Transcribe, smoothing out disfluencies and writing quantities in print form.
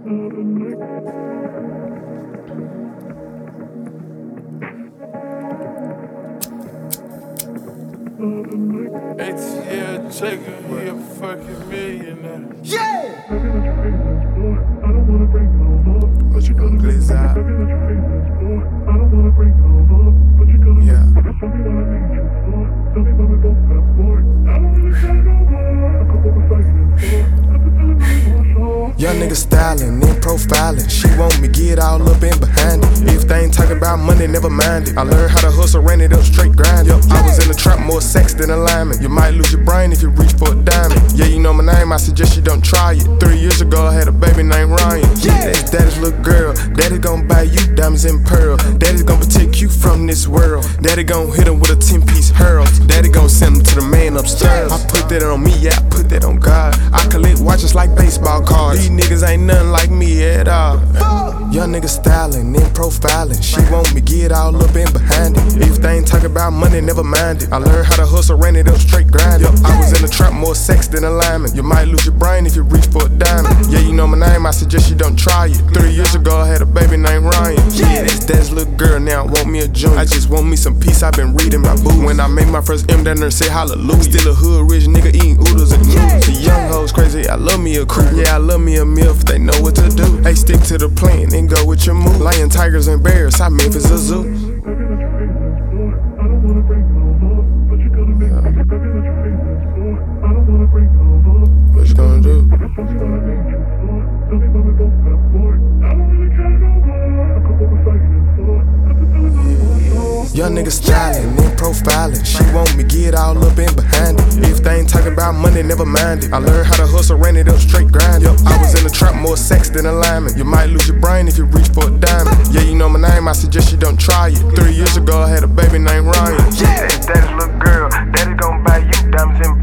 ATL Jacob, he a fucking millionaire. Yeah! What you gonna glaze out? Yeah. Young nigga styling and profiling. She want me get all up in behind it. If they ain't talking about money, never mind it. I learned how to hustle, ran it up straight grind. Yep, I was in the trap, more sex than a lineman. You might lose your brain if you reach for a diamond. Yeah, you know my name, I suggest you don't try it. 3 years ago, I had a baby named Ryan. Yeah, that's daddy's little girl. Daddy gon' buy you diamonds and pearl. Daddy's gon' protect you from this world. Daddy gon' hit him with a 10-piece hurl. Daddy gon' send him to the man upstairs. I put that on me, yeah, I put that on God. I collect watches like baseball cards. These niggas ain't nothing like me at all. Young nigga styling and profiling. She want me get all up in behind it. If they ain't talking about money, never mind it. I learned how to hustle, ran it up straight grind. Yep, I was in the trap, more sex than a lineman. You might lose your brain if you reach for a diamond. Yeah, you know my name, I suggest you don't try it. 3 years ago, I had a baby named Ryan. Yeah, that's dad's little girl, now I want me a junior. I just want me some peace, I've been reading my boo. When I made my first M, that nurse said hallelujah. Still a hood rich nigga eating oodles and noodles. The young hoes crazy, I love me a crew. Yeah, I love me a MILF, they know what to do. They stick to the plan and go with your move. Lion, tigers, and bears, I Memphis a zoo. What you gonna do? Young nigga styling and profiling. She want me get all up in behind it. If they ain't talking about money, never mind it. I learned how to hustle, ran it up straight grind. Yep, I was in the trap, more sex than a lineman. You might lose your brain if you reach for a diamond. Yeah, you know my name, I suggest you don't try it. 3 years ago, I had a baby named Ryan. Yeah, that's daddy's little girl. Daddy gon' buy you diamonds and